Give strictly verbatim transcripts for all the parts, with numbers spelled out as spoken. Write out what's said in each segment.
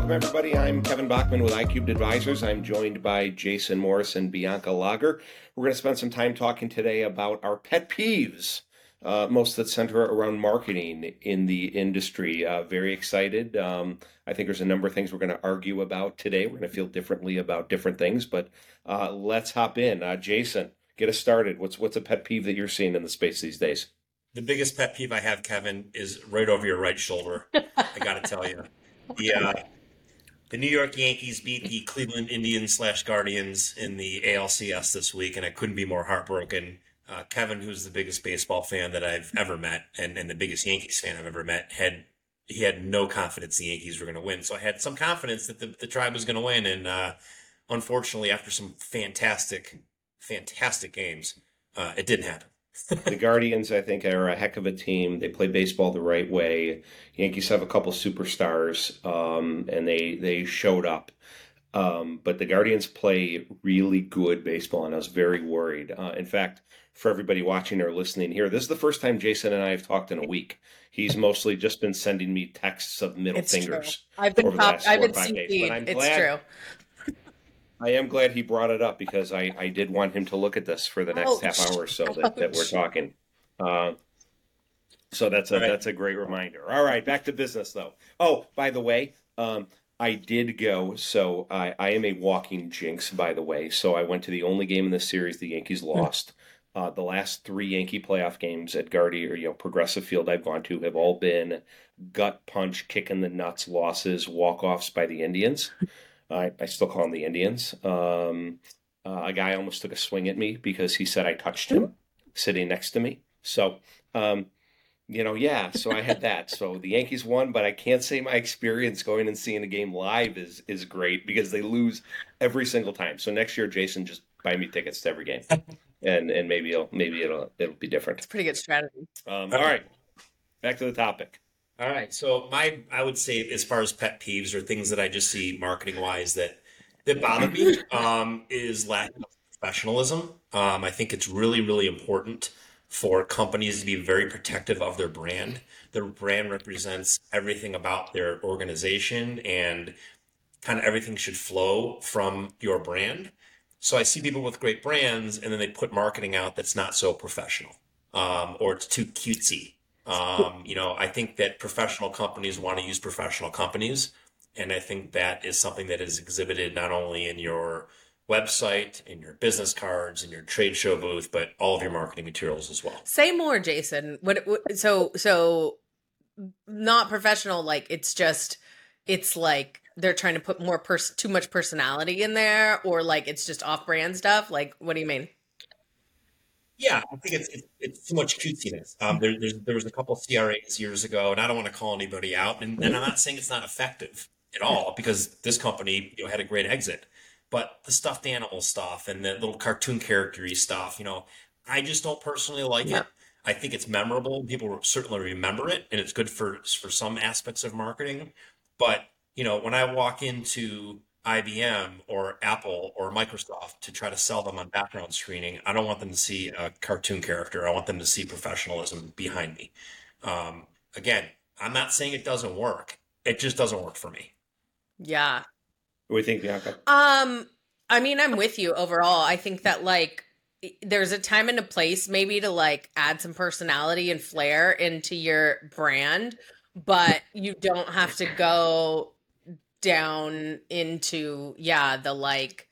welcome everybody. I'm Kevin Bachman with iCubed Advisors. I'm joined by Jason Morris and Bianca Lager. We're going to spend some time talking today about our pet peeves, uh, most that center around marketing in the industry. Uh, very excited. Um, I think there's a number of things we're going to argue about today. We're going to feel differently about different things, but uh, let's hop in. Uh, Jason, get us started. What's what's a pet peeve that you're seeing in the space these days? The biggest pet peeve I have, Kevin, is right over your right shoulder. I got to tell you. The, uh, the New York Yankees beat the Cleveland Indians slash Guardians in the A L C S this week, and I couldn't be more heartbroken. Uh, Kevin, who's the biggest baseball fan that I've ever met and, and the biggest Yankees fan I've ever met, had he had no confidence the Yankees were going to win. So I had some confidence that the, the Tribe was going to win, and uh, unfortunately, after some fantastic, fantastic games, uh, it didn't happen. The Guardians, I think, are a heck of a team. They play baseball the right way. Yankees have a couple superstars, um, and they they showed up. Um, but the Guardians play really good baseball, and I was very worried. Uh, in fact, for everybody watching or listening here, this is the first time Jason and I have talked in a week. He's mostly just been sending me texts of middle It's fingers true. I've been over the top, last I've four or been five days. C P'd. But I'm It's glad, true. I am glad he brought it up because I, I did want him to look at this for the next Ouch. half hour or so that, that we're Ouch. talking. Uh, so that's a All right. that's a great reminder. All right, back to business though. Oh, by the way, um, I did go. So I, I am a walking jinx, by the way. So I went to the only game in this series the Yankees lost. Uh, the last three Yankee playoff games at Guardy or you know Progressive Field I've gone to have all been gut punch, kick in the nuts losses, walk offs by the Indians. I, I still call them the Indians. Um, uh, a guy almost took a swing at me because he said I touched him sitting next to me. So, um, you know, yeah, so I had that. So the Yankees won, but I can't say my experience going and seeing a game live is is great because they lose every single time. So next year, Jason, just buy me tickets to every game, and and maybe it'll maybe it'll it'll be different. It's a pretty good strategy. Um, all right, back to the topic. All right. So my, I would say as far as pet peeves or things that I just see marketing wise that, that bother me, um, is lack of professionalism. Um, I think it's really, really important for companies to be very protective of their brand. Their brand represents everything about their organization and kind of everything should flow from your brand. So I see people with great brands and then they put marketing out that's not so professional, um, or it's too cutesy. Um, you know, I think that professional companies want to use professional companies. And I think that is something that is exhibited not only in your website, in your business cards, in your trade show booth, but all of your marketing materials as well. Say more, Jason. What, what? So, so not professional. Like it's just, it's like they're trying to put more pers- too much personality in there, or like it's just off-brand stuff. Like, what do you mean? Yeah, I think it's it's, it's too much cutesiness. Um, there, there's, there was a couple C R As years ago, and I don't want to call anybody out, and, and I'm not saying it's not effective at all because this company you know, had a great exit. But the stuffed animal stuff and the little cartoon character-y stuff, you know, I just don't personally like Yeah. it. I think it's memorable. People certainly remember it, and it's good for for some aspects of marketing. But you know, when I walk into I B M or Apple or Microsoft to try to sell them on background screening, I don't want them to see a cartoon character. I want them to see professionalism behind me. Um, again, I'm not saying it doesn't work. It just doesn't work for me. Yeah. What do you think, Bianca? Um, I mean, I'm with you overall. I think that like i- there's a time and a place maybe to like add some personality and flair into your brand, but you don't have to go down into yeah, the like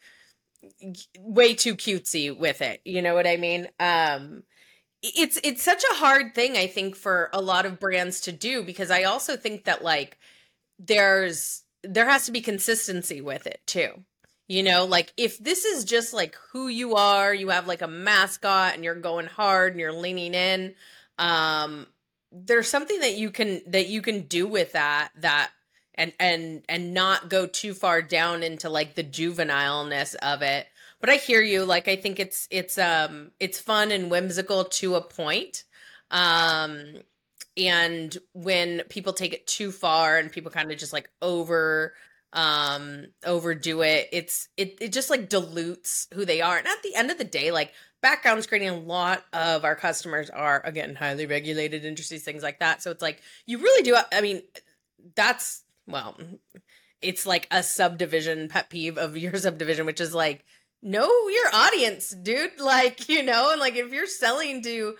way too cutesy with it. You know what I mean? Um it's it's such a hard thing I think for a lot of brands to do because I also think that like there's there has to be consistency with it too. You know, like if this is just like who you are, you have like a mascot and you're going hard and you're leaning in, um there's something that you can that you can do with that that and and and not go too far down into like the juvenileness of it. But I hear you. Like I think it's it's um it's fun and whimsical to a point. Um and when people take it too far and people kind of just like over um overdo it, it's it it just like dilutes who they are. And at the end of the day, like background screening, a lot of our customers are again highly regulated industries, things like that. So it's like you really do. I mean, that's well, it's like a subdivision pet peeve of your subdivision, which is like, know your audience, dude. Like, you know, and like if you're selling to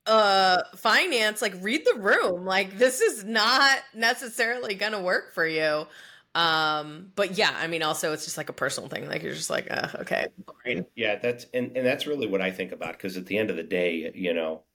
uh finance, like read the room. Like this is not necessarily gonna work for you. Um, but yeah, I mean also it's just like a personal thing. Like you're just like, uh, okay. Boring. Yeah, that's and, and that's really what I think about because at the end of the day, you know,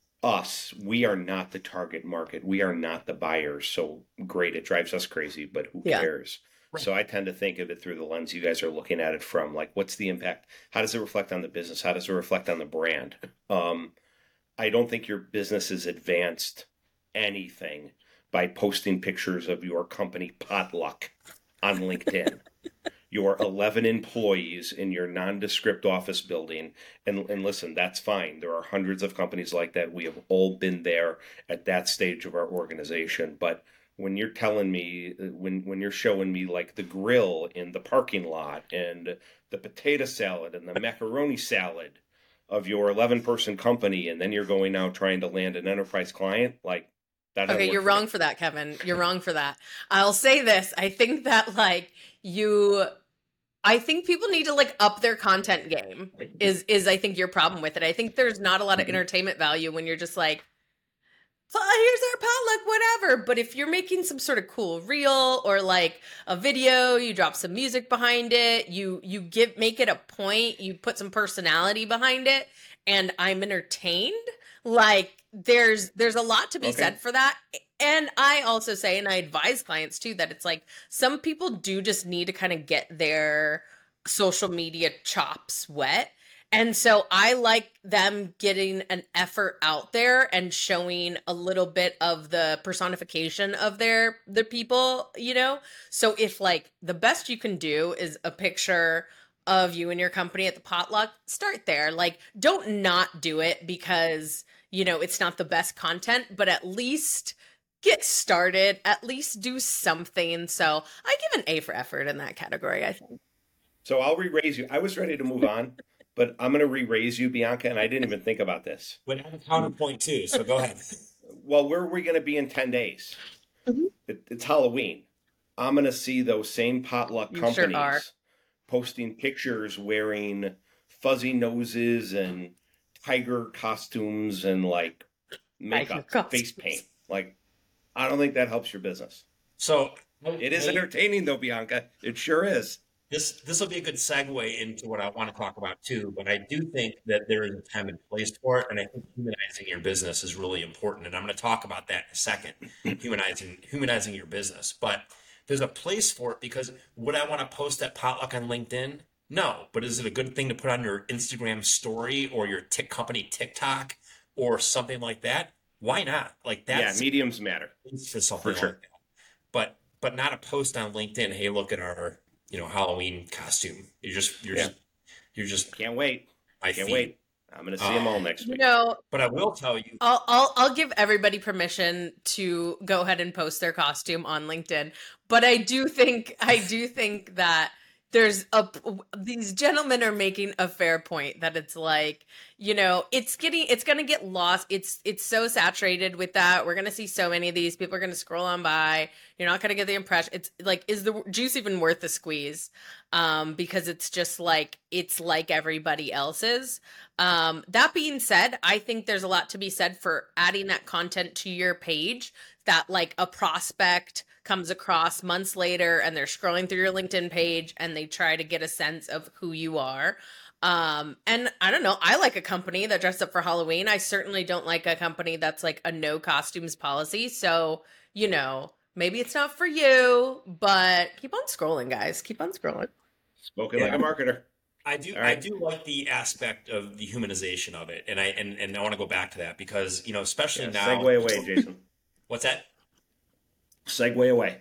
us, we are not the target market. We are not the buyers. So great, it drives us crazy, but who Yeah. cares? Right. So I tend to think of it through the lens you guys are looking at it from. Like, what's the impact? How does it reflect on the business? How does it reflect on the brand? Um, I don't think your business has advanced anything by posting pictures of your company potluck on LinkedIn. Your eleven employees in your nondescript office building. And, and listen, that's fine. There are hundreds of companies like that. We have all been there at that stage of our organization. But when you're telling me, when, when you're showing me like the grill in the parking lot and the potato salad and the macaroni salad of your eleven person company, and then you're going out trying to land an enterprise client, like that doesn't Okay, work you're for me. wrong for that, Kevin. You're wrong for that. I'll say this. I think that like you I think people need to like up their content game is is I think your problem with it. I think there's not a lot of entertainment value when you're just like, well, here's our potluck, whatever. But if you're making some sort of cool reel or like a video, you drop some music behind it, you you give make it a point, you put some personality behind it, and I'm entertained. Like there's there's a lot to be Okay. said for that. And I also say, and I advise clients too, that it's like some people do just need to kind of get their social media chops wet. And so I like them getting an effort out there and showing a little bit of the personification of their the people, you know? So if like the best you can do is a picture of you and your company at the potluck, start there. Like don't not do it because, you know, it's not the best content, but at least get started, at least do something. So I give an A for effort in that category, I think. So I'll re-raise you. I was ready to move on, but I'm going to re-raise you, Bianca, and I didn't even think about this. But I have a counterpoint too, so go ahead. Well, where are we going to be in ten days? Mhm. It, it's Halloween. I'm going to see those same potluck You sure companies are. posting pictures wearing fuzzy noses and tiger costumes and like makeup, Tiger face costumes. paint. Like, I don't think that helps your business. So It is I- entertaining though, Bianca. It sure is. this this will be a good segue into what I want to talk about too. But I do think that there is a time and place for it, and I think humanizing your business is really important. And I'm going to talk about that in a second. humanizing humanizing your business, but there's a place for it because would I want to post that potluck on LinkedIn? No, but is it a good thing to put on your Instagram story or your tick company TikTok or something like that? Why not? Like Yeah, that's mediums matter. for something For sure. like that. But but not a post on LinkedIn. Hey, look at our you know Halloween costume. You're just you're Yeah. just you're just Can't wait. my Can't feet. wait. I'm going to see them all next You week. know, But I will tell you, I'll, I'll I'll give everybody permission to go ahead and post their costume on LinkedIn, but I do think I do think that there's a these gentlemen are making a fair point that it's like, you know, it's getting it's going to get lost. It's it's so saturated with that. We're going to see so many of these. People are going to scroll on by. You're not going to get the impression. It's like, is the juice even worth the squeeze? Um, because it's just like it's like everybody else's. Um, that being said, I think there's a lot to be said for adding that content to your page that like a prospect comes across months later and they're scrolling through your LinkedIn page and they try to get a sense of who you are. Um, and I don't know, I like a company that dressed up for Halloween. I certainly don't like a company that's like a no costumes policy. So, you know, maybe it's not for you, but keep on scrolling, guys. Keep on scrolling. Spoken Yeah. like a marketer. I do All right. I do like the aspect of the humanization of it, and I and, and I want to go back to that because you know especially Yeah, now. segue away, Jason. What's that? Segue away.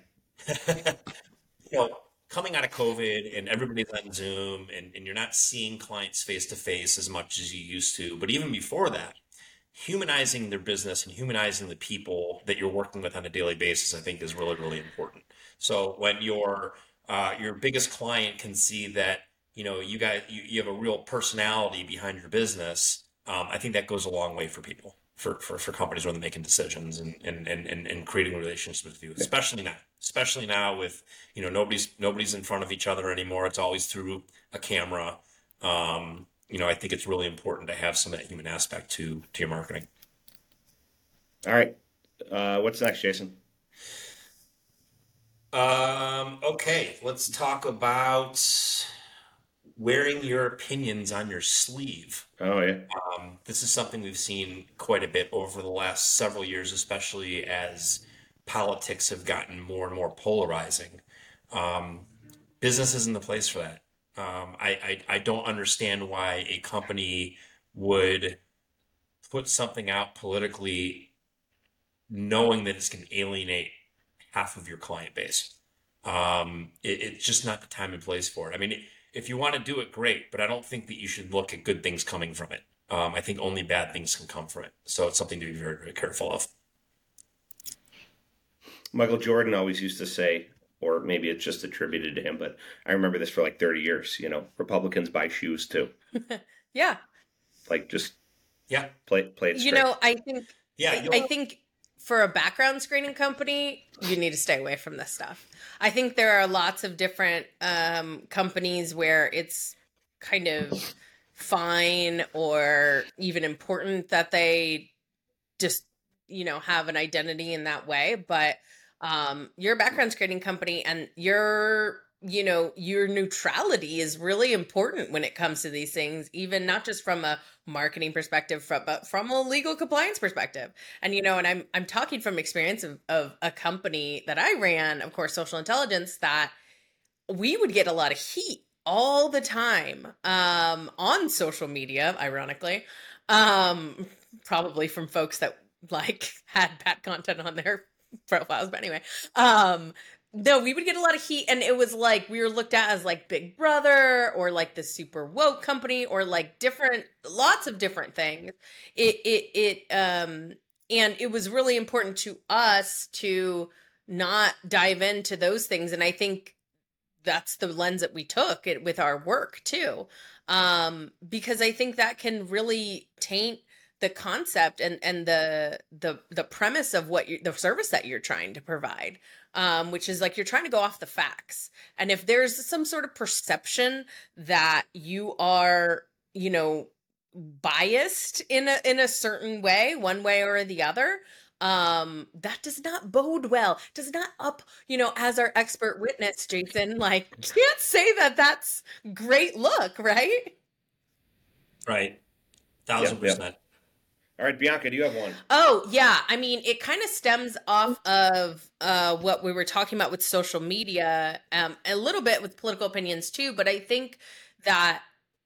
you know, coming out of COVID and everybody's on Zoom and, and you're not seeing clients face to face as much as you used to. But even before that, humanizing their business and humanizing the people that you're working with on a daily basis, I think is really, really important. So when your uh, your biggest client can see that, you know, you guys you, you have a real personality behind your business, um, I think that goes a long way for people. for, for, for companies when they're making decisions and, and, and, and, and creating relationships with you, especially now, especially now with, you know, nobody's, nobody's in front of each other anymore. It's always through a camera. Um, you know, I think it's really important to have some of that human aspect to, to your marketing. All right. Uh, what's next, Jason? Um, okay, let's talk about wearing your opinions on your sleeve. Oh, yeah. Um, this is something we've seen quite a bit over the last several years, especially as politics have gotten more and more polarizing. Um, business isn't the place for that. Um, I, I, I don't understand why a company would put something out politically knowing that it's going to alienate half of your client base. Um, it, it's just not the time and place for it. I mean, if you want to do it, great, but I don't think that you should look at good things coming from it. Um, I think only bad things can come from it. So it's something to be very, very careful of. Michael Jordan always used to say, or maybe it's just attributed to him, but I remember this for like thirty years, you know, Republicans buy shoes too. Yeah. Like just yeah, play, play it straight. You know, I think, yeah, I think for a background screening company, you need to stay away from this stuff. I think there are lots of different um, companies where it's kind of fine or even important that they just, you know, have an identity in that way. But um, your background screening company and your, you know, your neutrality is really important when it comes to these things, even not just from a marketing perspective, from, but from a legal compliance perspective. And, you know, and I'm, I'm talking from experience of, of a company that I ran, of course, Social Intelligence, that we would get a lot of heat all the time um, on social media, ironically, um, probably from folks that like had bad content on their profiles. But anyway, um, no, we would get a lot of heat, and it was like we were looked at as like Big Brother or like the super woke company or like different, lots of different things. It, it, it, um, and it was really important to us to not dive into those things. And I think that's the lens that we took it with our work too. Um, because I think that can really taint the concept and, and the, the, the premise of what you, the service that you're trying to provide. Um, which is like you're trying to go off the facts. And if there's some sort of perception that you are, you know, biased in a in a certain way, one way or the other, um, that does not bode well. Does not up, you know, as our expert witness, Jason, like can't say that that's great look, right? Right. Thousand Yep, yep. percent. All right, Bianca, do you have one? Oh, yeah. I mean, it kind of stems off of uh, what we were talking about with social media, um, a little bit with political opinions too. But I think that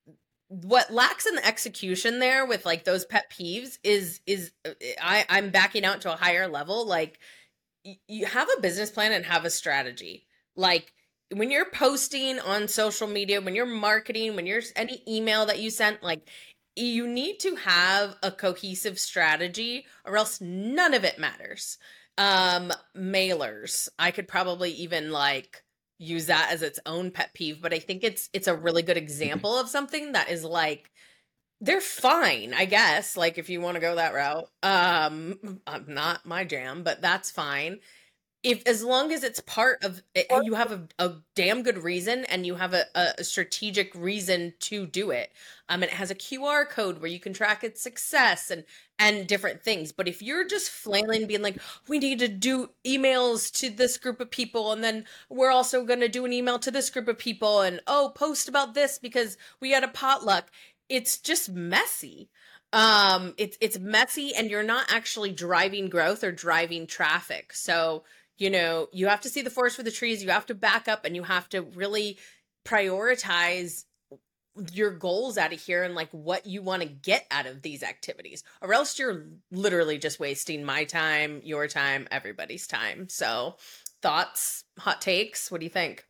what lacks in the execution there with like those pet peeves is is I, I'm backing out to a higher level. Like y- you have a business plan and have a strategy. Like when you're posting on social media, when you're marketing, when you're any email that you sent, like you need to have a cohesive strategy or else none of it matters. Um, mailers, I could probably even like use that as its own pet peeve, but I think it's it's a really good example of something that is like they're fine, I guess, like if you want to go that route. Um, not my jam, but that's fine. If as long as it's part of it, you have a, a damn good reason and you have a, a strategic reason to do it. Um, and it has a Q R code where you can track its success and and different things. But if you're just flailing, being like, we need to do emails to this group of people, and then we're also going to do an email to this group of people, and oh, post about this because we had a potluck. It's just messy. Um, it's it's messy, and you're not actually driving growth or driving traffic. So you know, you have to see the forest for the trees. You have to back up and you have to really prioritize your goals out of here and like what you want to get out of these activities, or else you're literally just wasting my time, your time, everybody's time. So thoughts, hot takes, what do you think?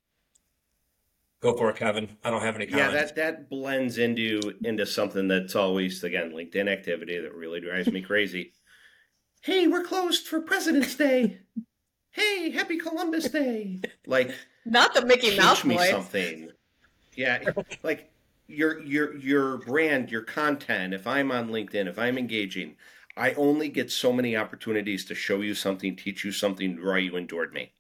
Go for it, Kevin. I don't have any Yeah, comments. that that blends into into something that's always, again, LinkedIn activity that really drives me crazy. Hey, we're closed for President's Day. Hey, happy Columbus Day. Like, not the Mickey Mouse teach me voice. something. Yeah, like your your your brand, your content, if I'm on LinkedIn, if I'm engaging, I only get so many opportunities to show you something, teach you something, draw you in toward me.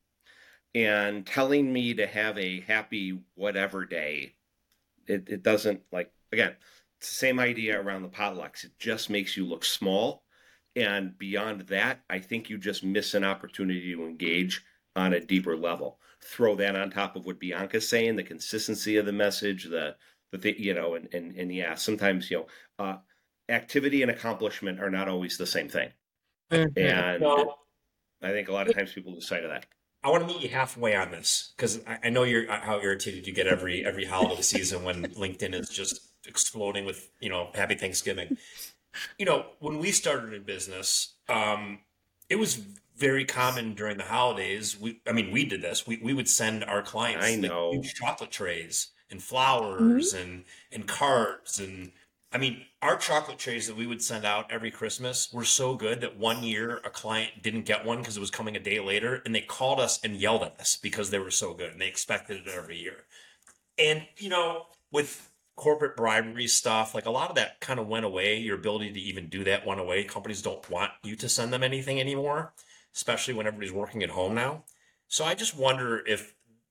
And telling me to have a happy whatever day, it, it doesn't, like, again, it's the same idea around the potlucks. It just makes you look small. And beyond that, I think you just miss an opportunity to engage on a deeper level. Throw that on top of what Bianca's saying, the consistency of the message, the, the, th- you know, and, and, and yeah, sometimes, you know, uh, activity and accomplishment are not always the same thing. Mhm. And So I think a lot of times people lose sight of that. I want to meet you halfway on this because I, I know you're uh, how irritated you get every every holiday season when LinkedIn is just exploding with, you know, Happy Thanksgiving. You know, when we started in business, um, it was very common during the holidays. We, I mean, we did this. We we would send our clients I like know. huge chocolate trays and Mhm. flowers and and cards and I mean, our chocolate trays that we would send out every Christmas were so good that one year a client didn't get one because it was coming a day later, and they called us and yelled at us because they were so good and they expected it every year. And, you know, with corporate bribery stuff, like a lot of that kind of went away. Your ability to even do that went away. Companies don't want you to send them anything anymore, especially when everybody's working at home now. So I just wonder if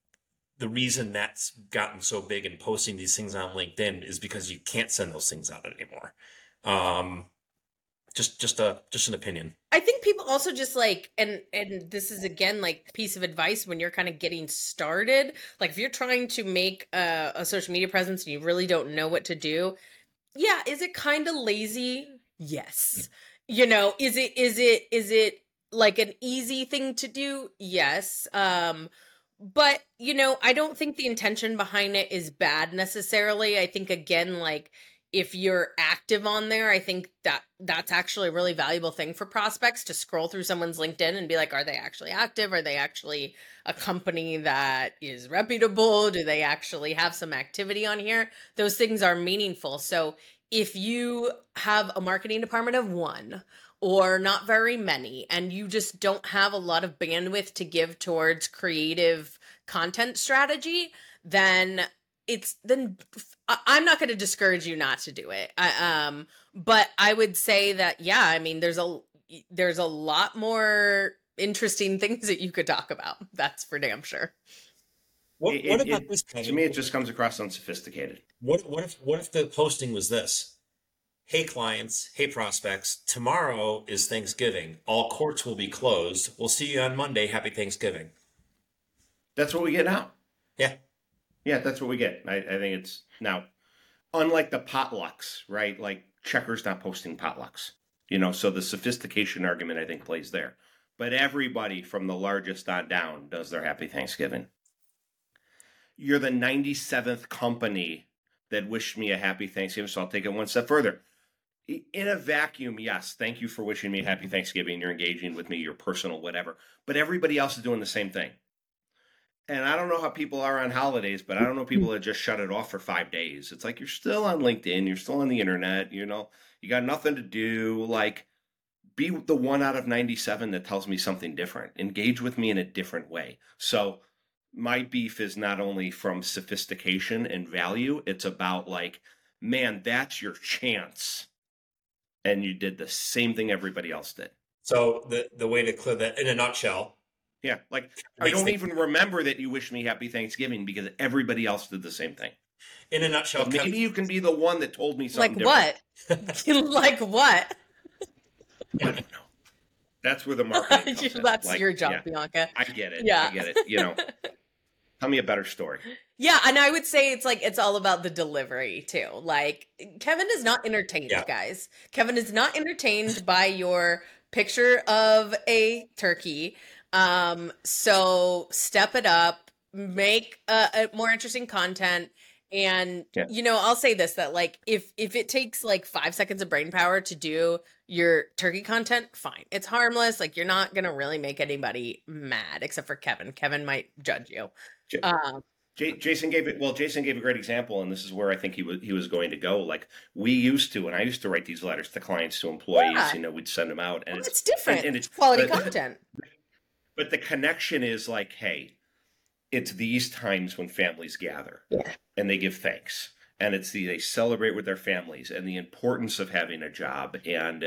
the reason that's gotten so big and posting these things on LinkedIn is because you can't send those things out anymore. Um, just, just a, just an opinion. I think people also just like, and and this is again like piece of advice when you're kind of getting started. Like if you're trying to make a, a social media presence and you really don't know what to do, yeah, is it kind of lazy? Yes. You know, is it is it is it like an easy thing to do? Yes. Um, but you know, I don't think the intention behind it is bad necessarily. I think again, like if you're active on there, I think that that's actually a really valuable thing for prospects to scroll through someone's LinkedIn and be like, are they actually active? Are they actually a company that is reputable? Do they actually have some activity on here? Those things are meaningful. So if you have a marketing department of one or not very many, and you just don't have a lot of bandwidth to give towards creative content strategy, then it's then I- I'm not going to discourage you not to do it. I, um, but I would say that yeah, I mean, there's a there's a lot more interesting things that you could talk about. That's for damn sure. What, It, what it, about it this, to Kevin? me, it just comes across unsophisticated. What, what if, what if the posting was this? Hey clients, hey prospects, tomorrow is Thanksgiving. All courts will be closed. We'll see you on Monday. Happy Thanksgiving. That's what we get now. Yeah. Yeah, that's what we get. I, I think it's now, unlike the potlucks, right? Like Checker's not posting potlucks, you know, so the sophistication argument I think plays there. But everybody from the largest on down does their Happy Thanksgiving. You're the ninety-seventh company that wished me a Happy Thanksgiving, so I'll take it one step further. In a vacuum, yes, thank you for wishing me a Happy Thanksgiving. You're engaging with me, you're personal, whatever. But everybody else is doing the same thing. And I don't know how people are on holidays, but I don't know people that just shut it off for five days. It's like you're still on LinkedIn, you're still on the internet, you know, you got nothing to do. Like, be the one out of ninety-seven that tells me something different. Engage with me in a different way. So my beef is not only from sophistication and value, it's about like, man, that's your chance. And you did the same thing everybody else did. So the, the way to clear that in a nutshell, Yeah, like I makes don't things- even remember that you wished me happy Thanksgiving because everybody else did the same thing. in a nutshell, But maybe Kevin, you can be the one that told me Like something different. what? Like what? I don't know. That's where the marketing comes in. That's Like, your job, yeah, Bianca. I get it. Yeah. I get it. You know, tell me a better story. Yeah, and I would say it's like it's all about the delivery too. Like Kevin is not entertained, Yeah. guys. Kevin is not entertained by your picture of a turkey. Um, so step it up, make uh, a more interesting content. And Yeah. you know, I'll say this that like if if it takes like five seconds of brain power to do your turkey content, fine. It's harmless. Like you're not gonna really make anybody mad except for Kevin. Kevin might judge you. J- Um, J- Jason gave it. Well, Jason gave a great example, and this is where I think he was he was going to go. Like we used to, and I used to write these letters to clients, to employees. Yeah. You know, we'd send them out, and well, it's it's different. and- and it's it's- quality but- content. But the connection is like, hey, it's these times when families gather Yeah. and they give thanks, and it's the they celebrate with their families and the importance of having a job, and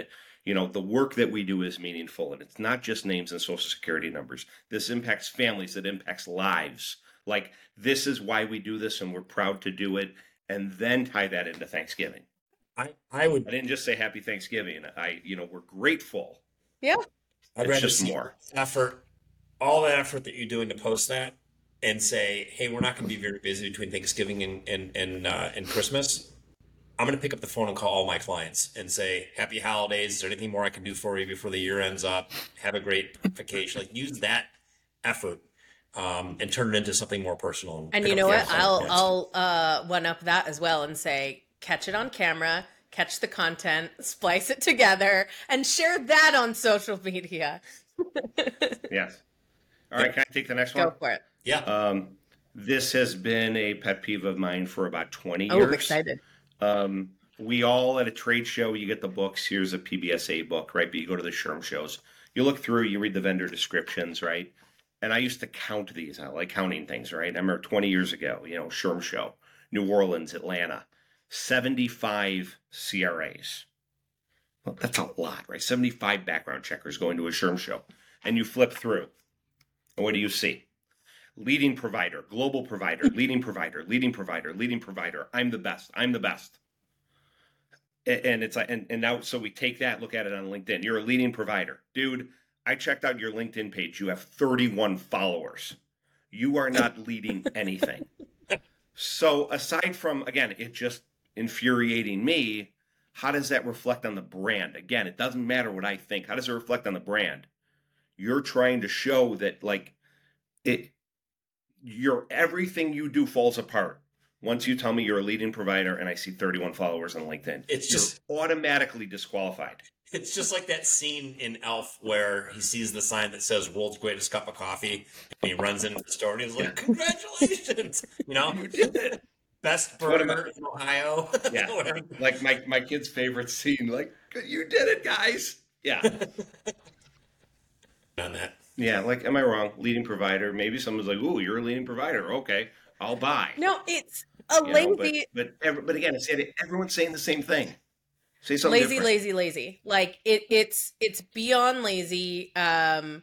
You know, the work that we do is meaningful, and it's not just names and social security numbers. This impacts families, it impacts lives. Like, this is why we do this, and we're proud to do it, and then tie that into Thanksgiving. I, I would I didn't just say Happy Thanksgiving. I, you know, we're grateful. Yeah. I'd It's rather just see more. effort, all the effort that you're doing to post that, and say, hey, we're not going to be very busy between Thanksgiving and and and, uh, and Christmas. I'm going to pick up the phone and call all my clients and say, happy holidays. Is there anything more I can do for you before the year ends up? Have a great vacation. Like, use that effort um, and turn it into something more personal. And pick you up know the what? phone I'll calls. I'll uh, one up that as well and say, catch it on camera, catch the content, splice it together, and share that on social media. Yes. All right, can I take the next one? Go for it. Yeah. Um, this has been a pet peeve of mine for about twenty Oh, years. I'm excited. Um, we all at a trade show, you get the books. Here's a P B S A book, right? But you go to the SHRM shows. You look through, you read the vendor descriptions, right? And I used to count these. I like counting things, right? I remember twenty years ago, you know, SHRM show, New Orleans, Atlanta, seventy-five C R As. Well, that's a lot, right? seventy-five background checkers going to a SHRM show. And you flip through. And what do you see? Leading provider, global provider, leading provider, leading provider, leading provider. I'm the best. I'm the best. And it's like, and, and now, so we take that, look at it on LinkedIn. You're a leading provider. Dude, I checked out your LinkedIn page. You have thirty-one followers. You are not leading anything. So aside from, again, it just infuriating me, how does that reflect on the brand? Again, it doesn't matter what I think. How does it reflect on the brand? You're trying to show that, like, it, your everything you do falls apart once you tell me you're a leading provider and I see thirty-one followers on LinkedIn. It's just you're automatically disqualified. It's just like that scene in Elf where he sees the sign that says "World's Greatest Cup of Coffee," and he runs into the store and he's like, "Congratulations! You know, you did it. Best burger in Ohio." Yeah, like my my kid's favorite scene. Like, you did it, guys. Yeah. On that. Yeah, like, am I wrong? Leading provider. Maybe someone's like, "Ooh, you're a leading provider. Okay, I'll buy." No, it's a You lazy, know, but but, every, but again, it's everyone's saying the same thing. Say something lazy, different. lazy, lazy. Like it, it's it's beyond lazy. Um,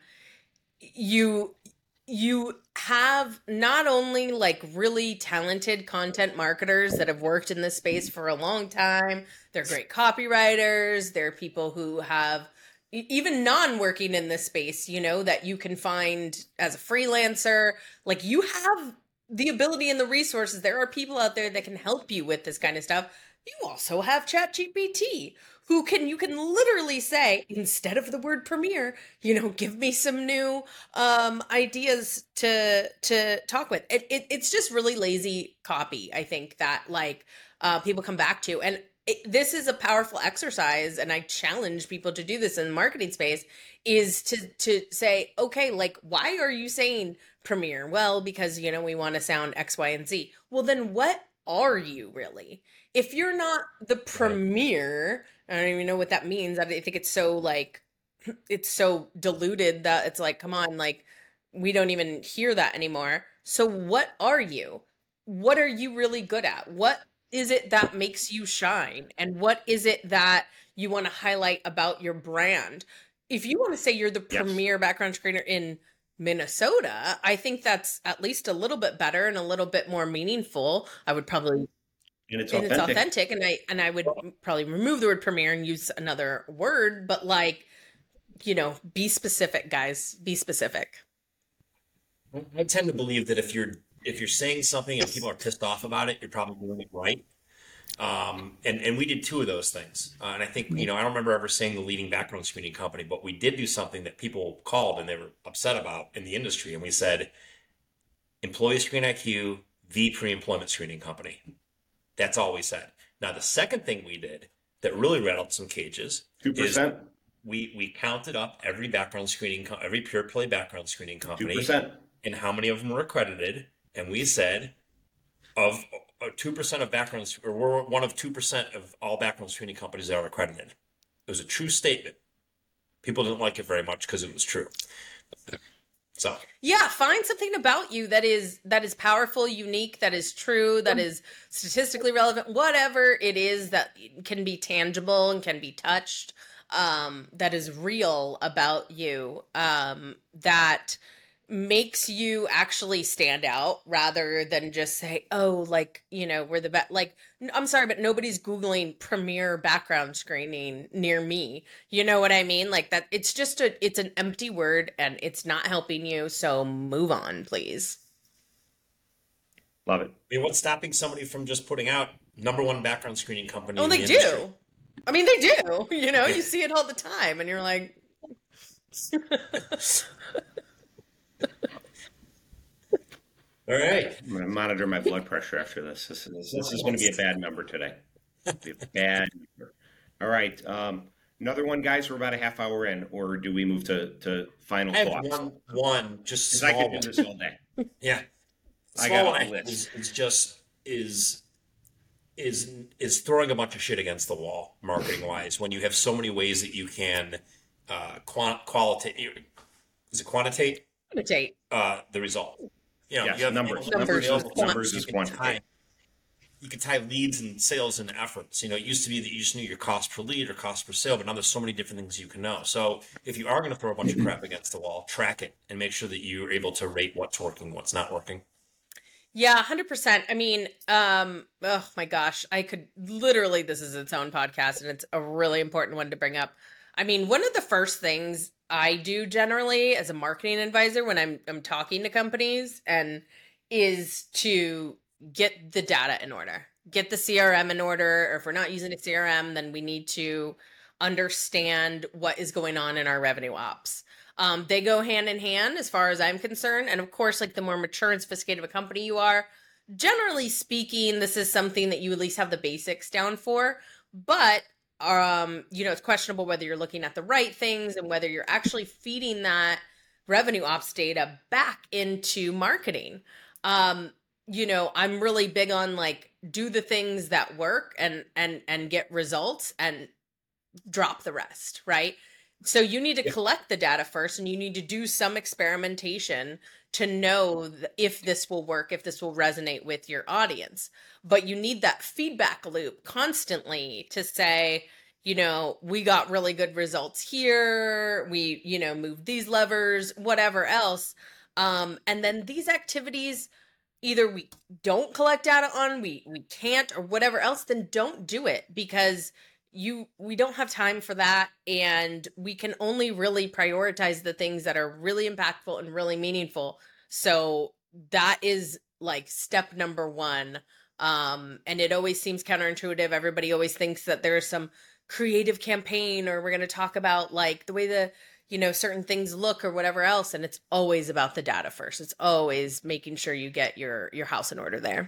you you have not only like really talented content marketers that have worked in this space for a long time. They're great copywriters. They're people who have even non-working in this space, you know, that you can find as a freelancer. Like, you have the ability and the resources. There are people out there that can help you with this kind of stuff. You also have ChatGPT, who can, you can literally say, instead of the word premiere, you know, give me some new um, ideas to to talk with. It, it, it's just really lazy copy, I think, that like uh, people come back to. And it, this is a powerful exercise, and I challenge people to do this in the marketing space, is to to say, okay, like, why are you saying premiere? Well, because, you know, we want to sound X, Y, and Z. Well, then what are you really? If you're not the premier, I don't even know what that means. I think it's so like, it's so diluted that it's like, come on, like, we don't even hear that anymore. So what are you? What are you really good at? What is it that makes you shine? And what is it that you want to highlight about your brand? If you want to say you're the Yes. premier background screener in Minnesota, I think that's at least a little bit better and a little bit more meaningful. I would probably, And it's and authentic. it's authentic, and I and I would probably remove the word premiere and use another word, but like, you know, be specific, guys. Be specific. I tend to believe that if you're if you're saying something and people are pissed off about it, you're probably doing it right. Um, and and we did two of those things, uh, and I think you know I don't remember ever saying the leading background screening company, but we did do something that people called and they were upset about in the industry, and we said, Employee Screen I Q, the pre-employment screening company. That's all we said. Now the second thing we did that really rattled some cages Two is percent. we we counted up every background screening, co- every pure play background screening Two company, percent. and how many of them were accredited, and we said of two percent of background, or we're one of two percent of all background screening companies that are accredited. It was a true statement. People didn't like it very much because it was true. So Yeah, find something about you that is that is powerful, unique, that is true, that is statistically relevant, whatever it is that can be tangible and can be touched. um, that is real about you, um, that makes you actually stand out rather than just say, oh, like, you know, we're the best. Like, n- I'm sorry, but nobody's Googling premiere background screening near me. You know what I mean? Like that, it's just a, it's an empty word and it's not helping you. So move on, please. Love it. I mean, what's stopping somebody from just putting out number one background screening company Oh, in the they industry? do. I mean, they do. You know, you see it all the time and you're like, All right. I'm going to monitor my blood pressure after this. This is, this is going to be a bad number today. Be a bad number. All right. Um, another one, guys. We're about a half hour in, or do we move to, to final I have thoughts? one, one just Because I small could do one. this all day. Yeah, I small got one a list. is, is just is is is throwing a bunch of shit against the wall, marketing wise. When you have so many ways that you can uh, quant qualitate, is it quantitate Meditate. uh, the result? You know, Yes, you have numbers. you have Numbers. available Quant- Numbers you is can quantity. tie- You can tie leads and sales and efforts. You know, it used to be that you just knew your cost per lead or cost per sale, but now there's so many different things you can know. So if you are going to throw a bunch of crap against the wall, track it and make sure that you're able to rate what's working, what's not working. Yeah, one hundred percent. I mean, um, oh my gosh, I could literally, this is its own podcast and it's a really important one to bring up. I mean, one of the first things I do generally as a marketing advisor when I'm I'm talking to companies and is to get the data in order. Get the C R M in order, or if we're not using a C R M, then we need to understand what is going on in our revenue ops. Um, they go hand in hand as far as I'm concerned. And of course, like the more mature and sophisticated of a company you are, generally speaking, this is something that you at least have the basics down for. But um, you know, it's questionable whether you're looking at the right things and whether you're actually feeding that revenue ops data back into marketing. Um, you know, I'm really big on like do the things that work and and and get results and drop the rest, right? So you need to Yeah. collect the data first and you need to do some experimentation to know th- if this will work, if this will resonate with your audience. But you need that feedback loop constantly to say, you know, we got really good results here. We, you know, moved these levers, whatever else. Um, and then these activities, either we don't collect data on, we we can't, or whatever else, then don't do it because you we don't have time for that, and we can only really prioritize the things that are really impactful and really meaningful. So that is like step number one. Um, and it always seems counterintuitive. Everybody always thinks that there's some creative campaign or we're going to talk about like the way the you know certain things look or whatever else, and it's always about the data first. It's always making sure you get your your house in order there.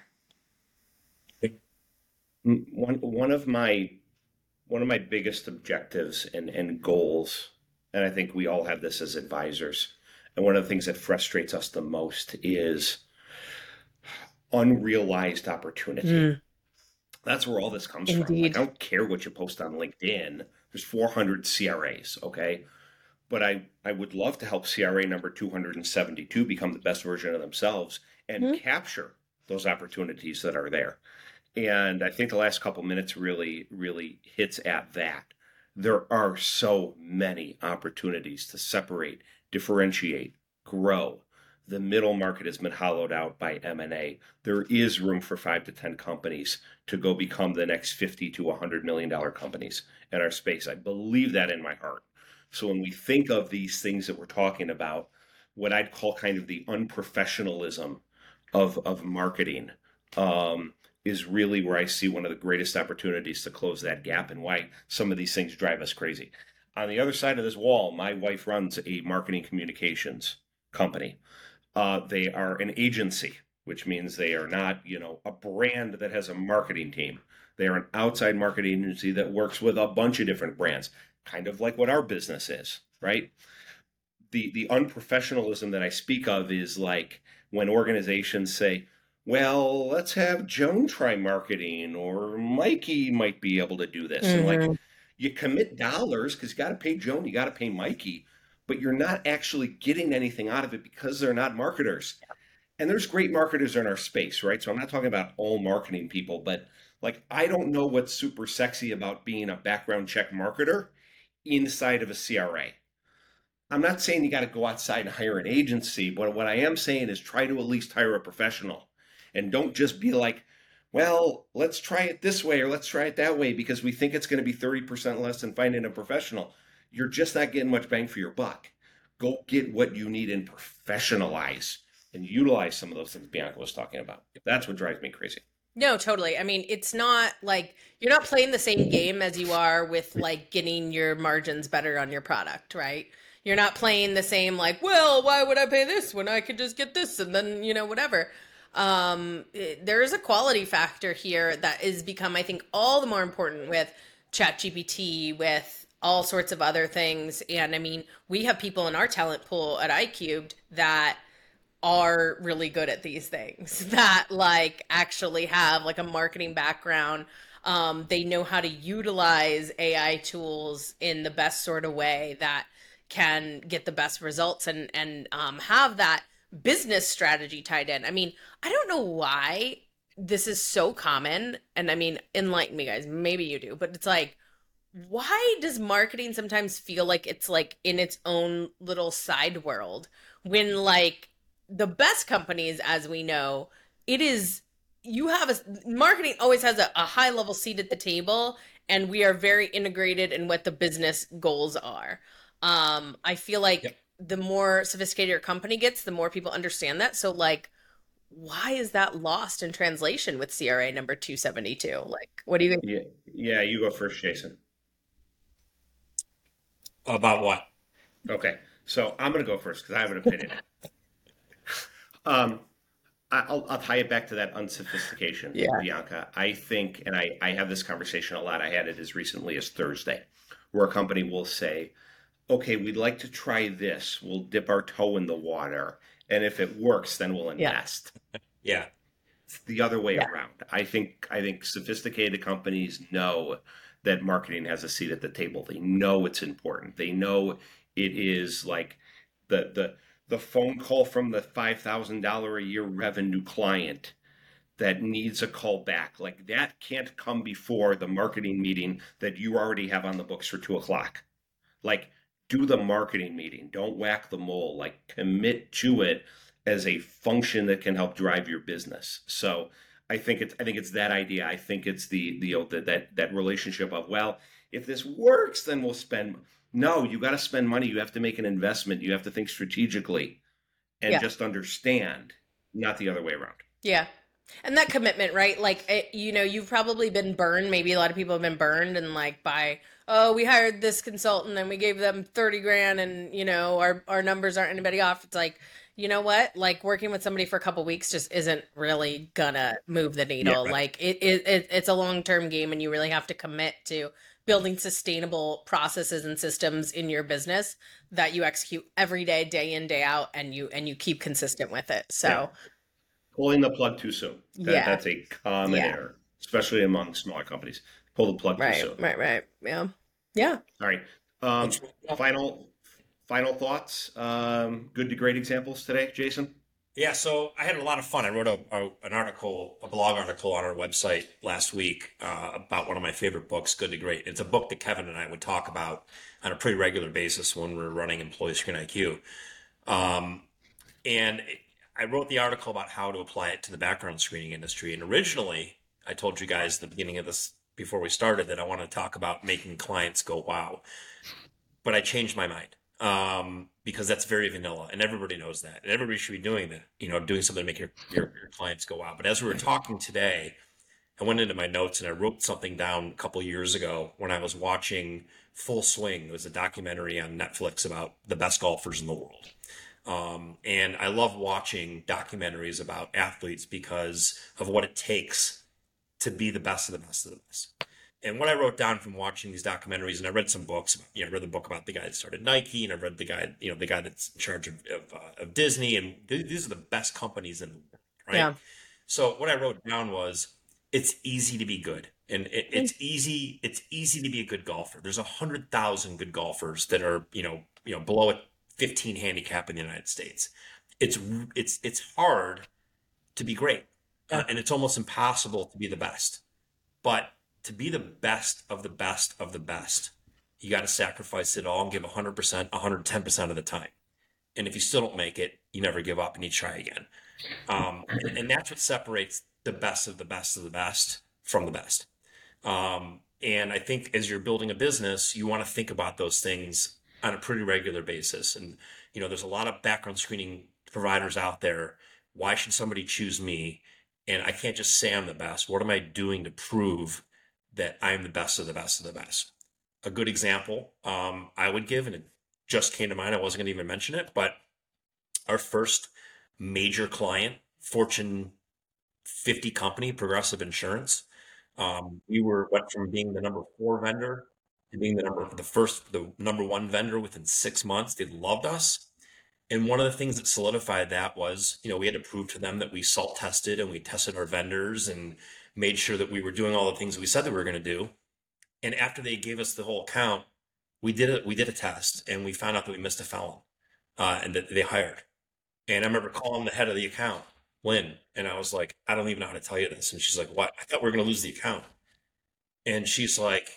Mm, One one of my one of my biggest objectives and, and goals, and I think we all have this as advisors, and one of the things that frustrates us the most is unrealized opportunity. Mm, That's where all this comes from. Like, I indeed. don't care what you post on LinkedIn. There's four hundred C R As, okay? But I, I would love to help C R A number two hundred seventy-two become the best version of themselves and Mhm. capture those opportunities that are there. And I think the last couple minutes really, really hits at that. There are so many opportunities to separate, differentiate, grow. The middle market has been hollowed out by M and A. There is room for five to ten companies to go become the next fifty to one hundred million dollar companies in our space. I believe that in my heart. So when we think of these things that we're talking about, what I'd call kind of the unprofessionalism of of marketing, um, is really where I see one of the greatest opportunities to close that gap and why some of these things drive us crazy. On the other side of this wall, my wife runs a marketing communications company. Uh, they are an agency, which means they are not, you know, a brand that has a marketing team. They are an outside marketing agency that works with a bunch of different brands, kind of like what our business is, right? The the unprofessionalism that I speak of is like when organizations say, well, let's have Joan try marketing, or Mikey might be able to do this. And like, Mhm. you commit dollars because you got to pay Joan, you got to pay Mikey, but you're not actually getting anything out of it because they're not marketers. And there's great marketers in our space, right? So I'm not talking about all marketing people, but like, I don't know what's super sexy about being a background check marketer inside of a C R A. I'm not saying you got to go outside and hire an agency, but what I am saying is try to at least hire a professional, and don't just be like, well, let's try it this way or let's try it that way because we think it's going to be thirty percent less than finding a professional. You're just not getting much bang for your buck. Go get what you need and professionalize and utilize some of those things Bianca was talking about. That's what drives me crazy. No, totally. I mean, it's not like you're not playing the same game as you are with like getting your margins better on your product, right? You're not playing the same like, well, why would I pay this when I could just get this and then, you know, whatever. Um, it, there is a quality factor here that is become, I think, all the more important with ChatGPT, with all sorts of other things. And I mean, we have people in our talent pool at iCubed that are really good at these things, that like actually have like a marketing background. Um, they know how to utilize A I tools in the best sort of way that can get the best results and, and um, have that business strategy tied in. I mean, I don't know why this is so common. And I mean, enlighten me, guys. Maybe you do, but it's like, why does marketing sometimes feel like it's like in its own little side world when like the best companies, as we know, it is, you have a marketing always has a, a high level seat at the table, and we are very integrated in what the business goals are. Um, I feel like yep. the more sophisticated your company gets, the more people understand that. So like, why is that lost in translation with C R A number two seventy-two? Like, what do you think? Yeah, yeah, you go first, Jason. About what? Okay, so I'm going to go first because I have an opinion. um, I'll, I'll tie it back to that unsophistication, yeah. Bianca. I think, and I, I have this conversation a lot. I had it as recently as Thursday, where a company will say, okay, we'd like to try this. We'll dip our toe in the water. And if it works, then we'll invest. Yeah. yeah. It's the other way yeah. around. I think I think sophisticated companies know that marketing has a seat at the table. They know it's important. They know it is like the the the phone call from the five thousand dollars a year revenue client that needs a call back. Like that can't come before the marketing meeting that you already have on the books for two o'clock. Like, do the marketing meeting. Don't whack the mole. Like, commit to it as a function that can help drive your business. So I think it's I think it's that idea. I think it's the the, the that that relationship of, well, if this works, then we'll spend. No, you got to spend money. You have to make an investment. You have to think strategically, and yeah. just understand, not the other way around. Yeah. And that commitment, right? Like, it, you know, you've probably been burned. Maybe a lot of people have been burned and like by, oh, we hired this consultant and we gave them thirty grand and, you know, our, our numbers aren't anybody off. It's like, you know what? Like working with somebody for a couple of weeks just isn't really gonna move the needle. Yeah, right. Like it, it, it it's a long-term game and you really have to commit to building sustainable processes and systems in your business that you execute every day, day in, day out, and you, and you keep consistent with it. So. Yeah. Pulling the plug too soon. That, yeah. That's a common yeah. error, especially among smaller companies. Pull the plug right, too soon. Right, right, yeah. Yeah. All right. Um, final final thoughts. Um, good to great examples today, Jason? Yeah, so I had a lot of fun. I wrote a, a an article, a blog article on our website last week uh, about one of my favorite books, Good to Great. It's a book that Kevin and I would talk about on a pretty regular basis when we're running Employee Screen I Q. Um, and it, I wrote the article about how to apply it to the background screening industry. And originally, I told you guys at the beginning of this, before we started, that I want to talk about making clients go wow. But I changed my mind um, because that's very vanilla, and everybody knows that. And everybody should be doing that, you know, doing something to make your, your, your clients go wow. But as we were talking today, I went into my notes and I wrote something down a couple of years ago when I was watching Full Swing. It was a documentary on Netflix about the best golfers in the world. Um, and I love watching documentaries about athletes because of what it takes to be the best of the best of the best. And what I wrote down from watching these documentaries, and I read some books, you know, I read the book about the guy that started Nike, and I read the guy, you know, the guy that's in charge of, of, uh, of Disney, and th- these are the best companies in the world, right? Yeah. So what I wrote down was, it's easy to be good. And it, it's easy, it's easy to be a good golfer. There's a hundred thousand good golfers that are, you know, you know, below a fifteen handicap in the United States. It's it's it's hard to be great, uh, and it's almost impossible to be the best. But to be the best of the best of the best, you got to sacrifice it all and give one hundred percent, one hundred ten percent of the time. And if you still don't make it, you never give up and you try again. Um, and, and that's what separates the best of the best of the best from the best. Um, and I think as you're building a business, you want to think about those things on a pretty regular basis. And, you know, there's a lot of background screening providers out there. Why should somebody choose me? And I can't just say I'm the best. What am I doing to prove that I'm the best of the best of the best? A good example um, I would give, and it just came to mind, I wasn't going to even mention it, but our first major client, Fortune fifty company, Progressive Insurance, um, we were went from being the number four vendor to being the number the first the number one vendor within six months. They loved us. And one of the things that solidified that was, you know, we had to prove to them that we salt tested and we tested our vendors and made sure that we were doing all the things that we said that we were going to do. And after they gave us the whole account, we did it. We did a test and we found out that we missed a felon uh, and that they hired. And I remember calling the head of the account, Lynn, and I was like, I don't even know how to tell you this. And she's like, what? I thought we were going to lose the account. And she's like,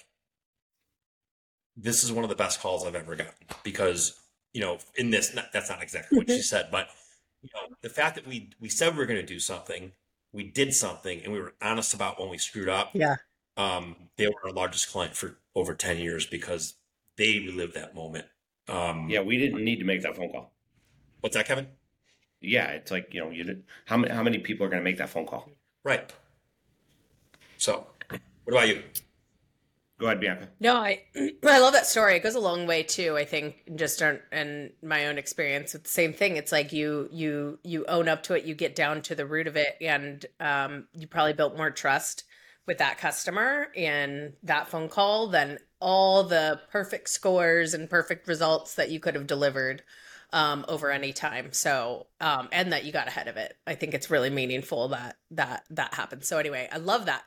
this is one of the best calls I've ever gotten because, you know, in this, not, that's not exactly what she said, but you know, the fact that we, we said we were going to do something, we did something, and we were honest about when we screwed up. Yeah. Um, they were our largest client for over ten years because they relived that moment. Um, Yeah, we didn't need to make that phone call. What's that, Kevin? Yeah, it's like, you know, you did, how many how many people are going to make that phone call? Right. So, what about you? Go ahead, Bianca. No, I I love that story. It goes a long way too. I think just on, in my own experience, it's the same thing. It's like you you you own up to it, you get down to the root of it, and um, you probably built more trust with that customer in that phone call than all the perfect scores and perfect results that you could have delivered um, over any time. So, um, and that you got ahead of it. I think it's really meaningful that that that happened. So anyway, I love that.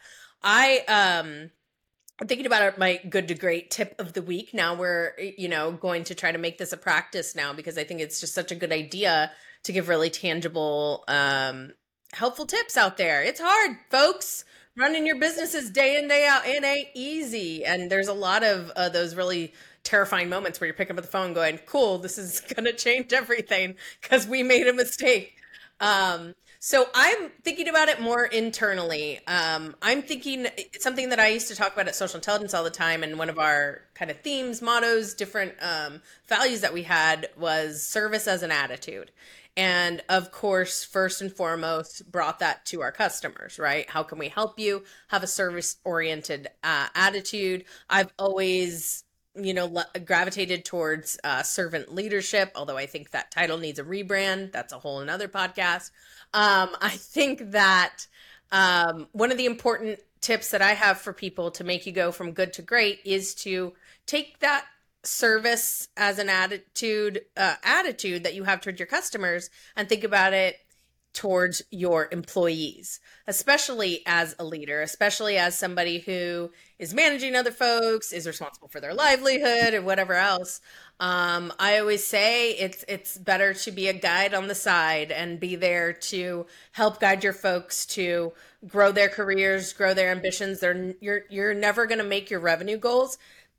I um. I'm thinking about my good to great tip of the week. Now we're, you know, going to try to make this a practice now because I think it's just such a good idea to give really tangible, um, helpful tips out there. It's hard, folks. Running your businesses day in, day out, it ain't easy. And there's a lot of uh, those really terrifying moments where you're picking up the phone going, cool, this is going to change everything because we made a mistake. Um, So I'm thinking about it more internally. Um, I'm thinking it's something that I used to talk about at Social Intelligence all the time. And one of our kind of themes, mottos, different um, values that we had was service as an attitude. And of course, first and foremost, brought that to our customers, right? How can we help you have a service oriented uh, attitude? I've always you know, le- gravitated towards uh, servant leadership, although I think that title needs a rebrand. That's a whole another podcast. Um, I think that um, one of the important tips that I have for people to make you go from good to great is to take that service as an attitude, uh, attitude that you have towards your customers and think about it towards your employees, especially as a leader, especially as somebody who is managing other folks, is responsible for their livelihood and whatever else. Um, I always say it's it's better to be a guide on the side and be there to help guide your folks to grow their careers, grow their ambitions. They're you're you're never going to make your revenue goals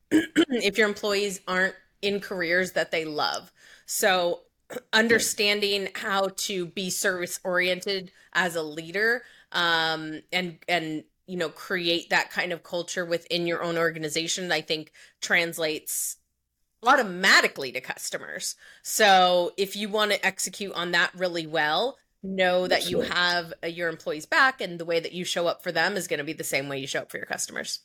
if your employees aren't in careers that they love. So understanding how to be service oriented as a leader um, and and you know create that kind of culture within your own organization, I think translates automatically to customers. So if you want to execute on that really well, know that you have your employees back, and the way that you show up for them is going to be the same way you show up for your customers.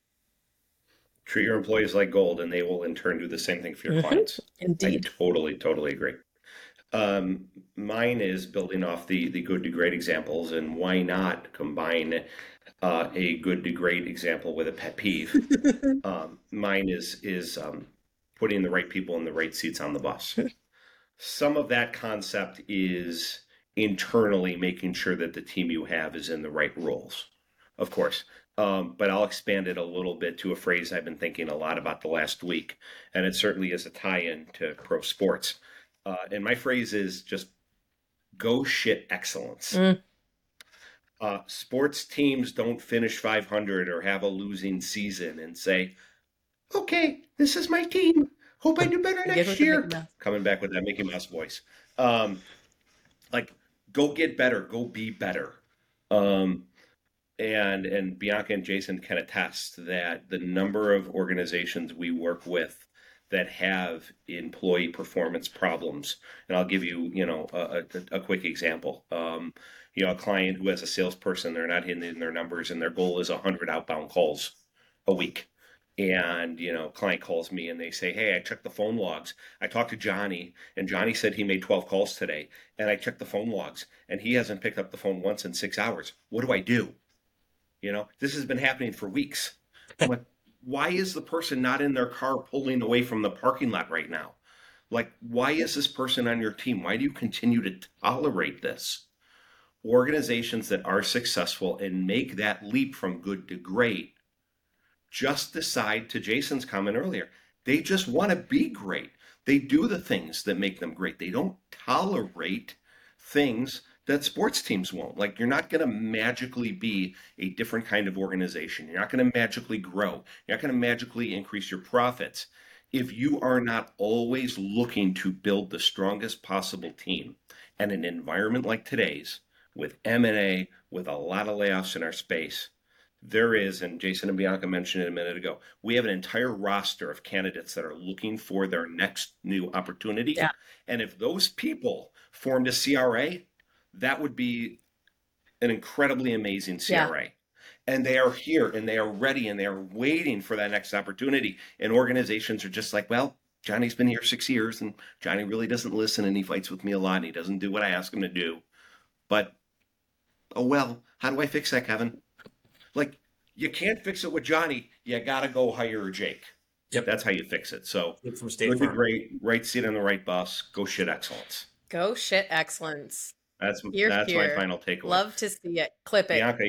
Treat your employees like gold, and they will in turn do the same thing for your Mm-hmm. clients. Indeed. I totally, totally agree. Um, mine is building off the the good to great examples, and why not combine uh, a good to great example with a pet peeve? um, mine is is um, putting the right people in the right seats on the bus. Some of that concept is internally making sure that the team you have is in the right roles, of course. Um, but I'll expand it a little bit to a phrase I've been thinking a lot about the last week, and it certainly is a tie-in to pro sports. Uh, and my phrase is just go shit excellence. Mm. Uh, sports teams don't finish five hundred or have a losing season and say, okay, this is my team. Hope I do better Good next with the year. Mickey Mouse. Coming back with that Mickey Mouse voice. Um, like, go get better. Go be better. Um, and and Bianca and Jason can attest that the number of organizations we work with that have employee performance problems, and I'll give you, you know, a, a, a quick example. Um, you know, a client who has a salesperson, they're not hitting their numbers, and their goal is one hundred outbound calls a week. And, you know, client calls me and they say, hey, I checked the phone logs. I talked to Johnny, and Johnny said he made twelve calls today. And I checked the phone logs, and he hasn't picked up the phone once in six hours. What do I do? You know, this has been happening for weeks. I'm like, why is the person not in their car pulling away from the parking lot right now? Like, why is this person on your team? Why do you continue to tolerate this? Organizations that are successful and make that leap from good to great just decide, to Jason's comment earlier, they just want to be great. They do the things that make them great. They don't tolerate things that sports teams won't. Like, you're not going to magically be a different kind of organization. You're not going to magically grow. You're not going to magically increase your profits if you are not always looking to build the strongest possible team. And an environment like today's, with M and A, with a lot of layoffs in our space, there is, and Jason and Bianca mentioned it a minute ago, we have an entire roster of candidates that are looking for their next new opportunity. Yeah. And if those people formed a C R A, that would be an incredibly amazing C R A. Yeah. And they are here and they are ready and they are waiting for that next opportunity. And organizations are just like, well, Johnny's been here six years and Johnny really doesn't listen and he fights with me a lot and he doesn't do what I ask him to do. But, oh well, how do I fix that, Kevin? Like, you can't fix it with Johnny. You got to go hire Jake. Yep. That's how you fix it. So, from State would be Farm. great. Right seat on the right bus. Go shit excellence. Go shit excellence. That's Hear, that's hear. my final takeaway. Love to see it. Clip it. Bianca,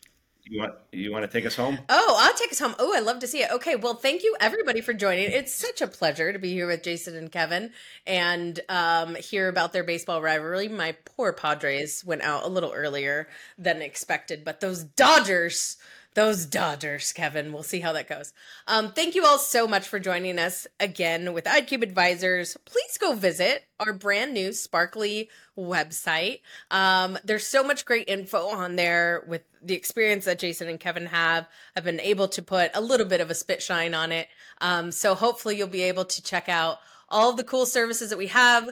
you want you want to take us home? Oh, I'll take us home. Oh, I love to see it. Okay, well, thank you everybody for joining. It's such a pleasure to be here with Jason and Kevin and um, hear about their baseball rivalry. My poor Padres went out a little earlier than expected, but those Dodgers... Those Dodgers, Kevin. We'll see how that goes. Um, thank you all so much for joining us again with iCube Advisors. Please go visit our brand new Sparkly website. Um, there's so much great info on there with the experience that Jason and Kevin have. I've been able to put a little bit of a spit shine on it. Um, so hopefully you'll be able to check out all of the cool services that we have.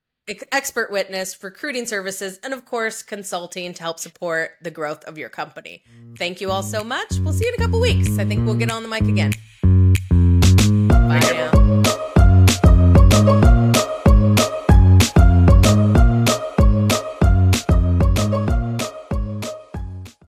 Expert witness, recruiting services, and of course, consulting to help support the growth of your company. Thank you all so much. We'll see you in a couple weeks. I think we'll get on the mic again.